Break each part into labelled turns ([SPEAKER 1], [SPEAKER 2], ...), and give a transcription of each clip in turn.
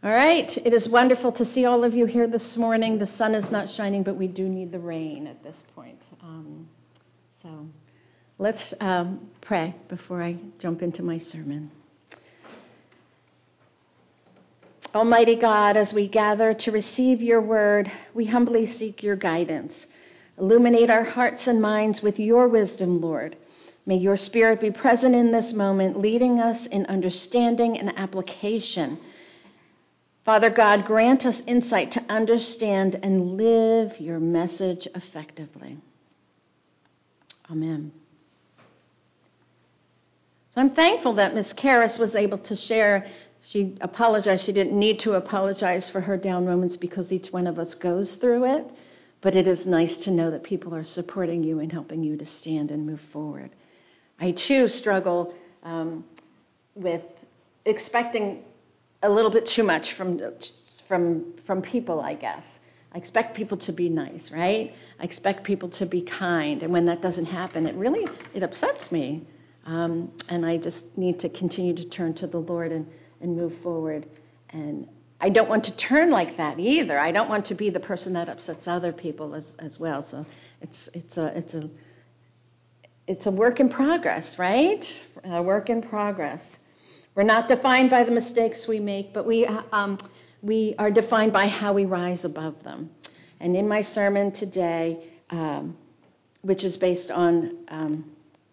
[SPEAKER 1] All right, it is wonderful to see all of you here this morning. The sun is not shining, but we do need the rain at this point. So let's pray before I jump into my sermon. Almighty God, as we gather to receive your word, we humbly seek your guidance. Illuminate our hearts and minds with your wisdom, Lord. May your Spirit be present in this moment, leading us in understanding and application. Father God, grant us insight to understand and live your message effectively. Amen. So I'm thankful that Ms. Karras was able to share. She apologized. She didn't need to apologize for her down moments because each one of us goes through it. But it is nice to know that people are supporting you and helping you to stand and move forward. I, too, struggle with expecting a little bit too much from people, I guess. I expect people to be nice, right? I expect people to be kind. And when that doesn't happen, it upsets me. And I just need to continue to turn to the Lord and move forward. And I don't want to turn like that either. I don't want to be the person that upsets other people as well. So it's a work in progress, right? A work in progress. We're not defined by the mistakes we make, but we are defined by how we rise above them. And in my sermon today, which is based on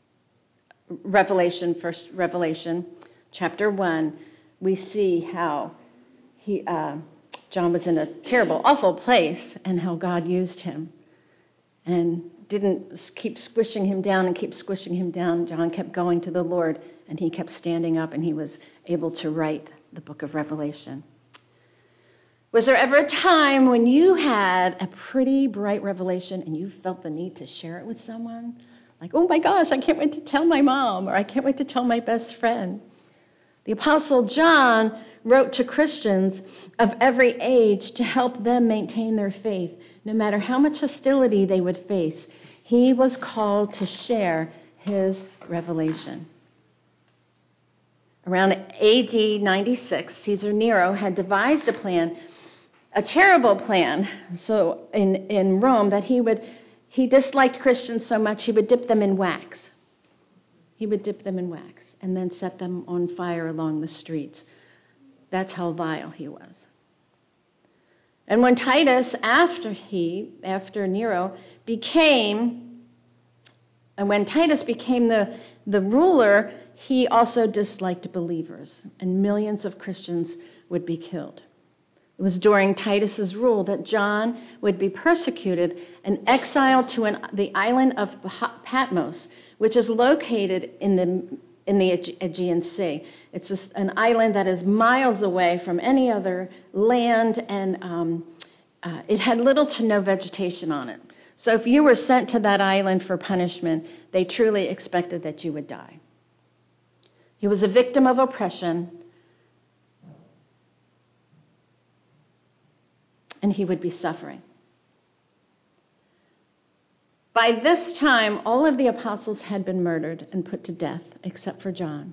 [SPEAKER 1] Revelation chapter 1, we see how John was in a terrible, awful place, and how God used him and didn't keep squishing him down and keep squishing him down. John kept going to the Lord, and he kept standing up, and he was able to write the book of Revelation. Was there ever a time when you had a pretty bright revelation and you felt the need to share it with someone? Like, oh my gosh, I can't wait to tell my mom, or I can't wait to tell my best friend. The Apostle John wrote to Christians of every age to help them maintain their faith, no matter how much hostility they would face. He was called to share his revelation. Around AD 96, Caesar Nero had devised a terrible plan, so in Rome, that he disliked Christians so much he would dip them in wax. He would dip them in wax and then set them on fire along the streets. That's how vile he was. And when Titus, after Nero, became the ruler, he also disliked believers, and millions of Christians would be killed. It was during Titus's rule that John would be persecuted and exiled to the island of Patmos, which is located in the Aegean Sea. It's an island that is miles away from any other land, and it had little to no vegetation on it. So if you were sent to that island for punishment, they truly expected that you would die. He was a victim of oppression, and he would be suffering. By this time, all of the apostles had been murdered and put to death, except for John.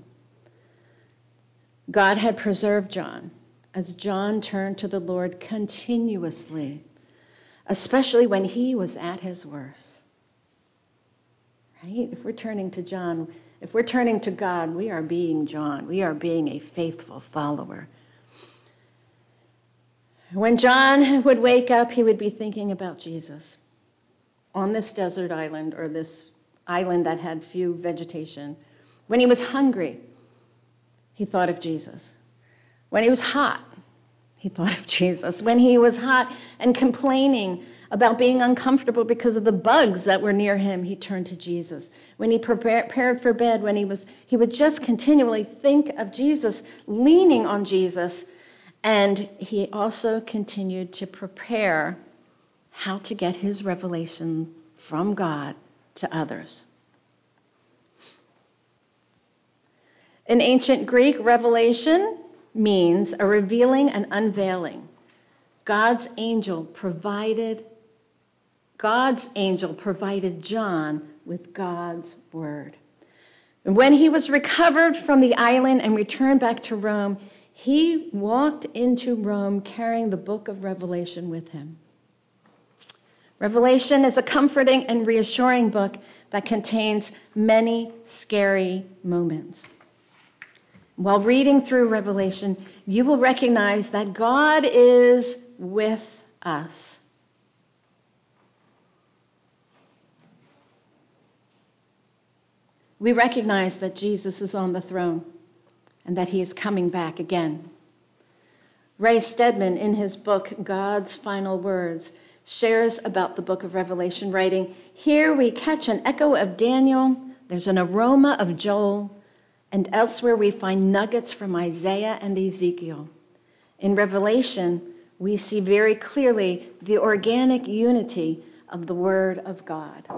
[SPEAKER 1] God had preserved John as John turned to the Lord continuously, especially when he was at his worst. Right? If we're turning to God, we are being John. We are being a faithful follower. When John would wake up, he would be thinking about Jesus on this desert island, or this island that had few vegetation. When he was hungry, he thought of Jesus. When he was hot, he thought of Jesus. When he was hot and complaining about being uncomfortable because of the bugs that were near him, he turned to Jesus. When he prepared for bed, he would just continually think of Jesus, leaning on Jesus. And he also continued to prepare how to get his revelation from God to others. In ancient Greek, revelation means a revealing and unveiling. God's angel provided John with God's word. And when he was recovered from the island and returned back to Rome, He walked into Rome carrying the book of Revelation with him. Revelation is a comforting and reassuring book that contains many scary moments. While reading through Revelation, you will recognize that God is with us. We recognize that Jesus is on the throne and that he is coming back again. Ray Stedman, in his book, God's Final Words, shares about the book of Revelation, writing, "Here we catch an echo of Daniel, there's an aroma of Joel, and elsewhere we find nuggets from Isaiah and Ezekiel. In Revelation, we see very clearly the organic unity of the Word of God."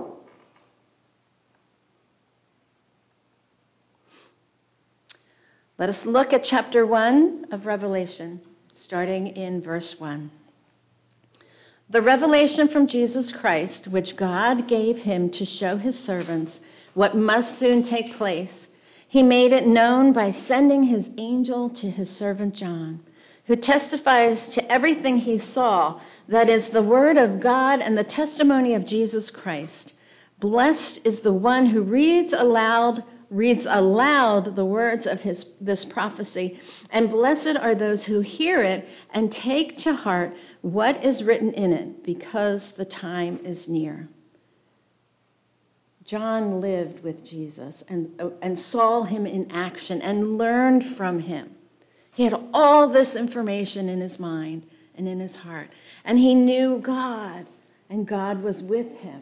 [SPEAKER 1] Let us look at chapter 1 of Revelation, starting in verse 1. The revelation from Jesus Christ, which God gave him to show his servants what must soon take place, he made it known by sending his angel to his servant John, who testifies to everything he saw, that is, the word of God and the testimony of Jesus Christ. Blessed is the one who reads aloud the words of this prophecy, and blessed are those who hear it and take to heart what is written in it, because the time is near. John lived with Jesus and saw him in action and learned from him. He had all this information in his mind and in his heart, and he knew God, and God was with him.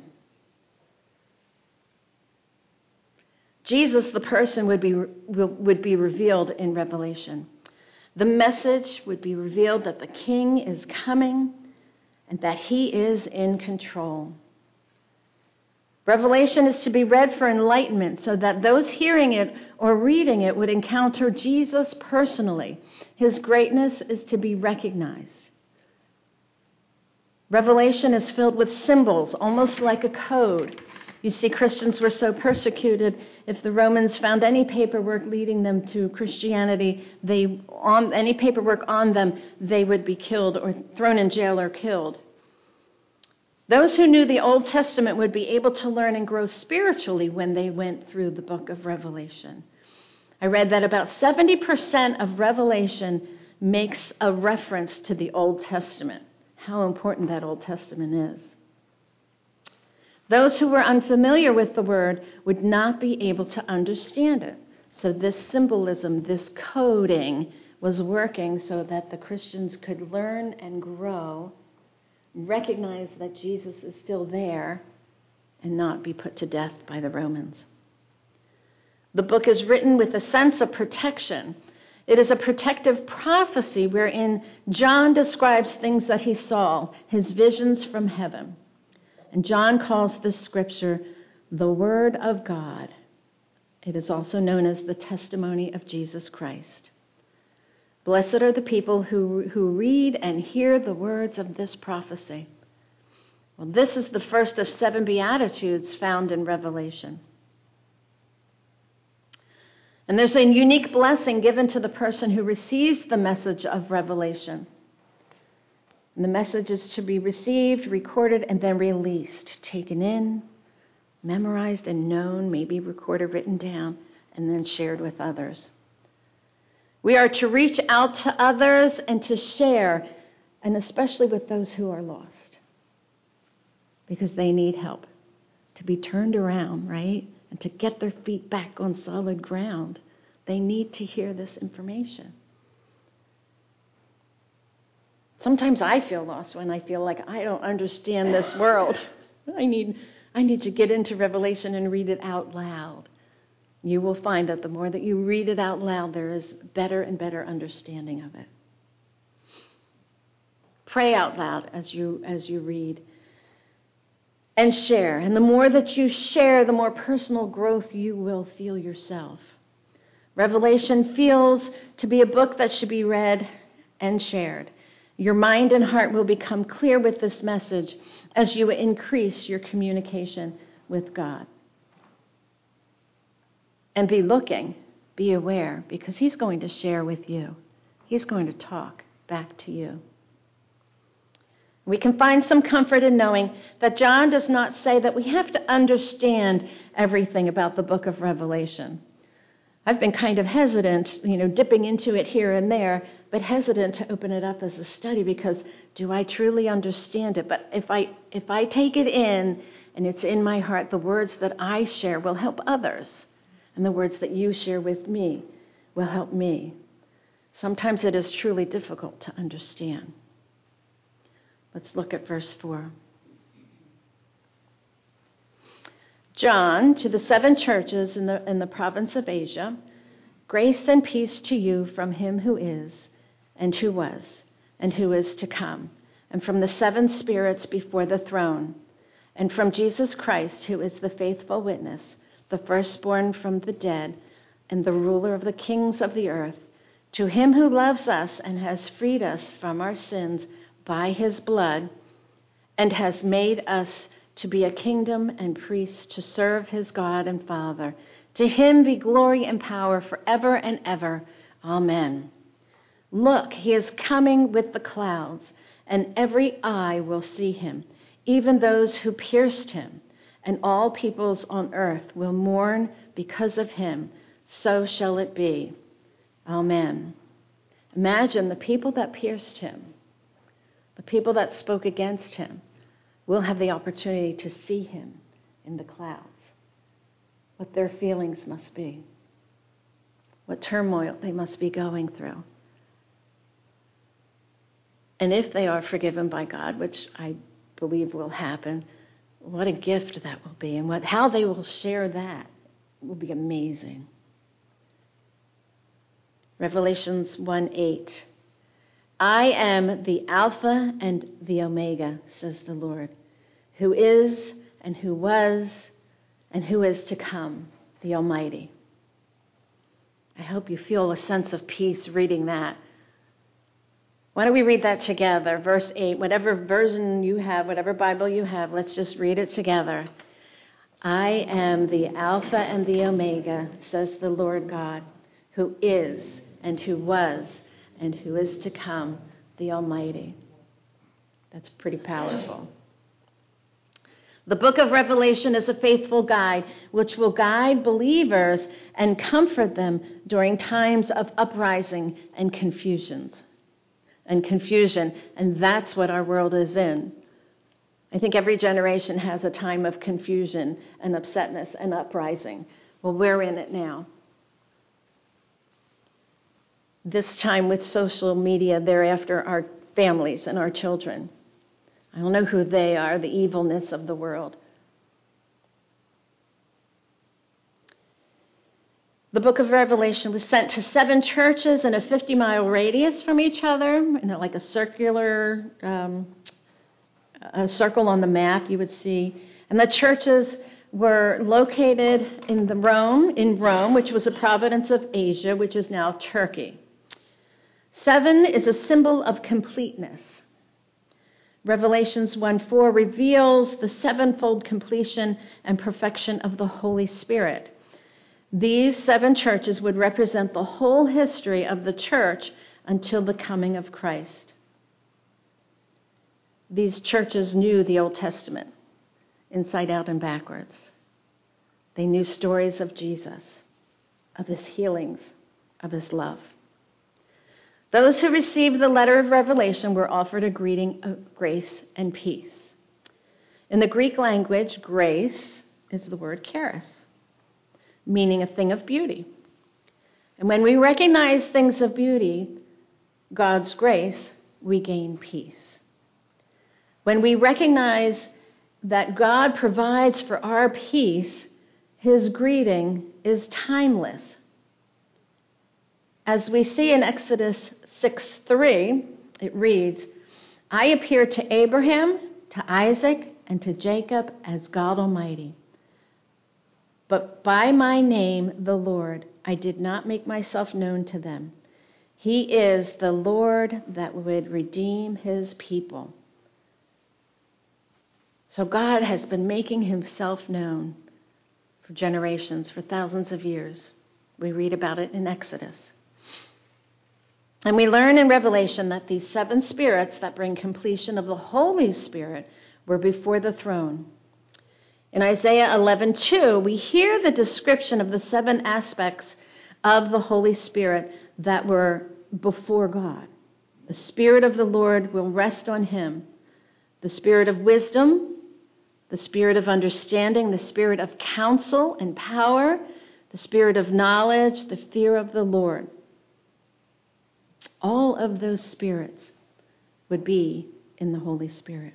[SPEAKER 1] Jesus, the person, would be revealed in Revelation. The message would be revealed that the King is coming and that he is in control. Revelation is to be read for enlightenment so that those hearing it or reading it would encounter Jesus personally. His greatness is to be recognized. Revelation is filled with symbols, almost like a code. You see, Christians were so persecuted, if the Romans found any paperwork leading them to Christianity, any paperwork on them, they would be killed or thrown in jail or killed. Those who knew the Old Testament would be able to learn and grow spiritually when they went through the book of Revelation. I read that about 70% of Revelation makes a reference to the Old Testament, how important that Old Testament is. Those who were unfamiliar with the word would not be able to understand it. So this symbolism, this coding, was working so that the Christians could learn and grow, recognize that Jesus is still there, and not be put to death by the Romans. The book is written with a sense of protection. It is a protective prophecy wherein John describes things that he saw, his visions from heaven. And John calls this scripture the Word of God. It is also known as the testimony of Jesus Christ. Blessed are the people who read and hear the words of this prophecy. Well, this is the first of 7 Beatitudes found in Revelation. And there's a unique blessing given to the person who receives the message of Revelation. And the message is to be received, recorded, and then released, taken in, memorized and known, maybe recorded, written down, and then shared with others. We are to reach out to others and to share, and especially with those who are lost, because they need help to be turned around, right? And to get their feet back on solid ground. They need to hear this information. Sometimes I feel lost when I feel like I don't understand this world. I need to get into Revelation and read it out loud. You will find that the more that you read it out loud, there is better and better understanding of it. Pray out loud as you read. And share. And the more that you share, the more personal growth you will feel yourself. Revelation feels to be a book that should be read and shared. Your mind and heart will become clear with this message as you increase your communication with God. And be looking, be aware, because he's going to share with you. He's going to talk back to you. We can find some comfort in knowing that John does not say that we have to understand everything about the book of Revelation. I've been kind of hesitant, dipping into it here and there, but hesitant to open it up as a study because do I truly understand it? But if I take it in and it's in my heart, the words that I share will help others, and the words that you share with me will help me. Sometimes it is truly difficult to understand. Let's look at verse 4. John, to the 7 churches in the province of Asia, grace and peace to you from him who is, and who was, and who is to come, and from the 7 spirits before the throne, and from Jesus Christ, who is the faithful witness, the firstborn from the dead, and the ruler of the kings of the earth, to him who loves us and has freed us from our sins by his blood, and has made us to be a kingdom and priests to serve his God and Father. To him be glory and power forever and ever. Amen. Look, he is coming with the clouds, and every eye will see him, even those who pierced him, and all peoples on earth will mourn because of him. So shall it be. Amen. Imagine the people that pierced him, the people that spoke against him, will have the opportunity to see him in the clouds. What their feelings must be, what turmoil they must be going through. And if they are forgiven by God, which I believe will happen, what a gift that will be, and how they will share that will be amazing. Revelations 1:8. I am the Alpha and the Omega, says the Lord, who is and who was and who is to come, the Almighty. I hope you feel a sense of peace reading that. Why don't we read that together? Verse 8, whatever version you have, whatever Bible you have, let's just read it together. I am the Alpha and the Omega, says the Lord God, who is and who was and who is to come, the Almighty. That's pretty powerful. The book of Revelation is a faithful guide, which will guide believers and comfort them during times of uprising and confusion. And that's what our world is in. I think every generation has a time of confusion and upsetness and uprising. Well, we're in it now. This time with social media, thereafter our families and our children. I don't know who they are, the evilness of the world. The book of Revelation was sent to 7 churches in a 50-mile radius from each other, like a circular a circle on the map you would see. And the churches were located in Rome, which was a province of Asia, which is now Turkey. 7 is a symbol of completeness. Revelations 1:4 reveals the 7-fold completion and perfection of the Holy Spirit. These 7 churches would represent the whole history of the church until the coming of Christ. These churches knew the Old Testament inside out and backwards. They knew stories of Jesus, of his healings, of his love. Those who received the letter of Revelation were offered a greeting of grace and peace. In the Greek language, grace is the word charis, meaning a thing of beauty. And when we recognize things of beauty, God's grace, we gain peace. When we recognize that God provides for our peace, his greeting is timeless. As we see in Exodus 6:3, it reads, I appeared to Abraham, to Isaac, and to Jacob as God Almighty. But by my name, the Lord, I did not make myself known to them. He is the Lord that would redeem his people. So God has been making himself known for generations, for thousands of years. We read about it in Exodus. And we learn in Revelation that these 7 spirits that bring completion of the Holy Spirit were before the throne. In Isaiah 11:2, we hear the description of the 7 aspects of the Holy Spirit that were before God. The Spirit of the Lord will rest on him. The Spirit of wisdom, the Spirit of understanding, the Spirit of counsel and power, the Spirit of knowledge, the fear of the Lord. All of those spirits would be in the Holy Spirit.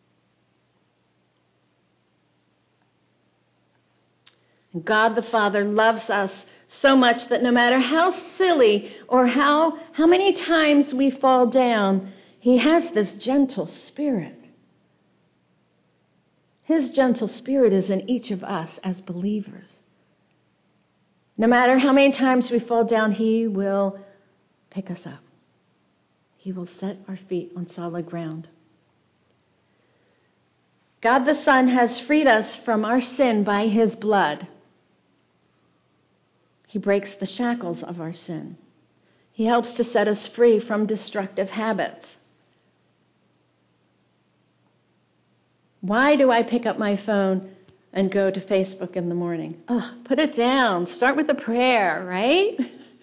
[SPEAKER 1] And God the Father loves us so much that no matter how silly or how many times we fall down, he has this gentle spirit. His gentle spirit is in each of us as believers. No matter how many times we fall down, he will pick us up. He will set our feet on solid ground. God the Son has freed us from our sin by his blood. He breaks the shackles of our sin. He helps to set us free from destructive habits. Why do I pick up my phone and go to Facebook in the morning? Put it down. Start with a prayer, right?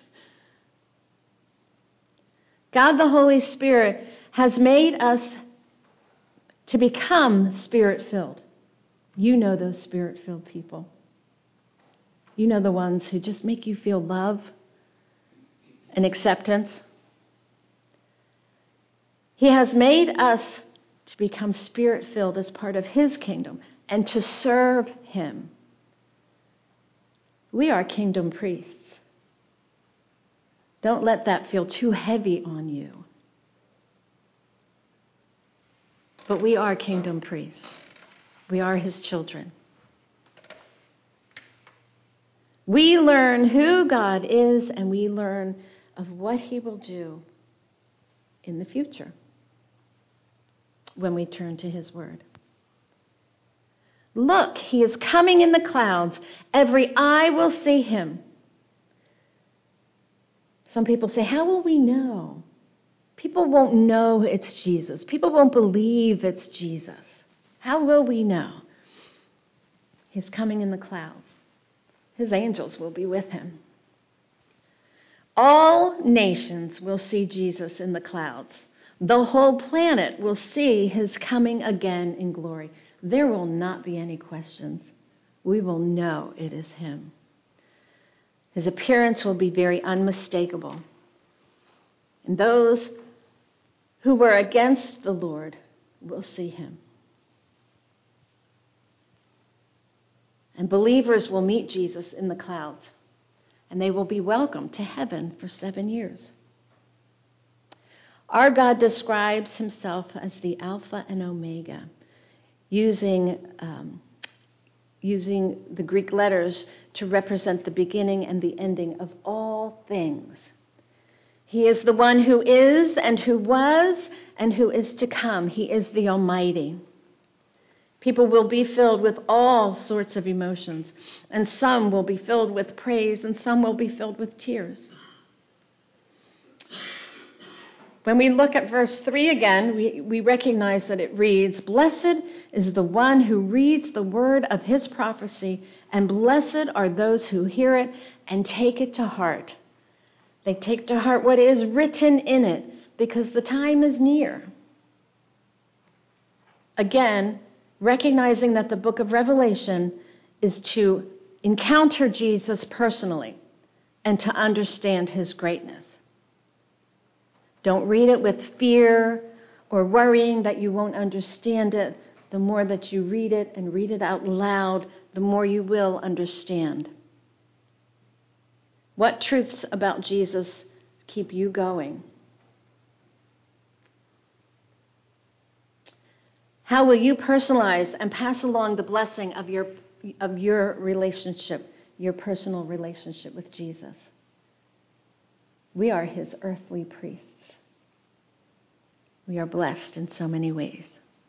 [SPEAKER 1] God the Holy Spirit has made us to become Spirit-filled. You know those Spirit-filled people. You know the ones who just make you feel love and acceptance. He has made us to become Spirit-filled as part of his kingdom and to serve him. We are kingdom priests. Don't let that feel too heavy on you. But we are kingdom priests. We are his children. We learn who God is, and we learn of what he will do in the future when we turn to his word. Look, he is coming in the clouds. Every eye will see him. Some people say, how will we know? People won't know it's Jesus. People won't believe it's Jesus. How will we know? He's coming in the clouds. His angels will be with him. All nations will see Jesus in the clouds. The whole planet will see his coming again in glory. There will not be any questions. We will know it is him. His appearance will be very unmistakable. And those who were against the Lord will see him. And believers will meet Jesus in the clouds, and they will be welcomed to heaven for 7 years. Our God describes himself as the Alpha and Omega, using the Greek letters to represent the beginning and the ending of all things. He is the one who is and who was and who is to come. He is the Almighty. People will be filled with all sorts of emotions, and some will be filled with praise, and some will be filled with tears. When we look at verse 3 again, we recognize that it reads, "Blessed is the one who reads the word of his prophecy, and blessed are those who hear it and take it to heart." They take to heart what is written in it, because the time is near. Again, recognizing that the book of Revelation is to encounter Jesus personally and to understand his greatness. Don't read it with fear or worrying that you won't understand it. The more that you read it and read it out loud, the more you will understand. What truths about Jesus keep you going? How will you personalize and pass along the blessing of your relationship, your personal relationship with Jesus? We are his earthly priests. We are blessed in so many ways.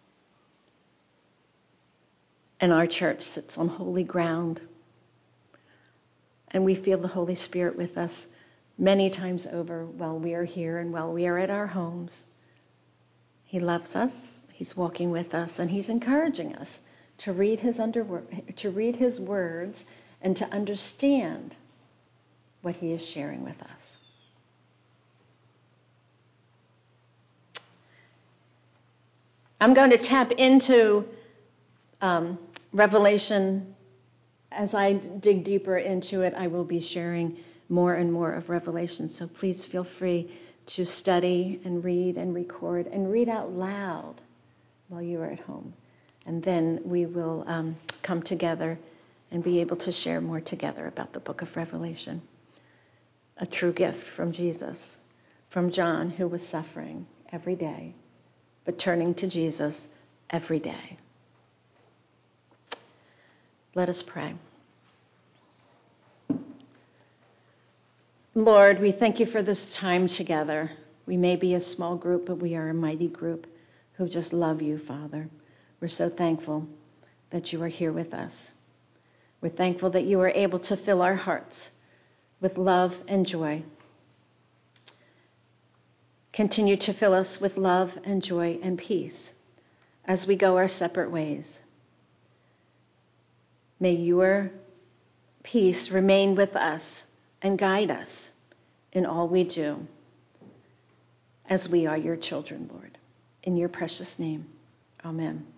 [SPEAKER 1] And our church sits on holy ground. And we feel the Holy Spirit with us many times over while we are here and while we are at our homes. He loves us, he's walking with us, and he's encouraging us to read his words and to understand what he is sharing with us. I'm going to tap into Revelation. As I dig deeper into it, I will be sharing more and more of Revelation. So please feel free to study and read and record and read out loud while you are at home. And then we will come together and be able to share more together about the book of Revelation. A true gift from Jesus, from John, who was suffering every day, but turning to Jesus every day. Let us pray. Lord, we thank you for this time together. We may be a small group, but we are a mighty group who just love you, Father. We're so thankful that you are here with us. We're thankful that you are able to fill our hearts with love and joy. Continue to fill us with love and joy and peace as we go our separate ways. May your peace remain with us and guide us in all we do as we are your children, Lord. In your precious name, amen.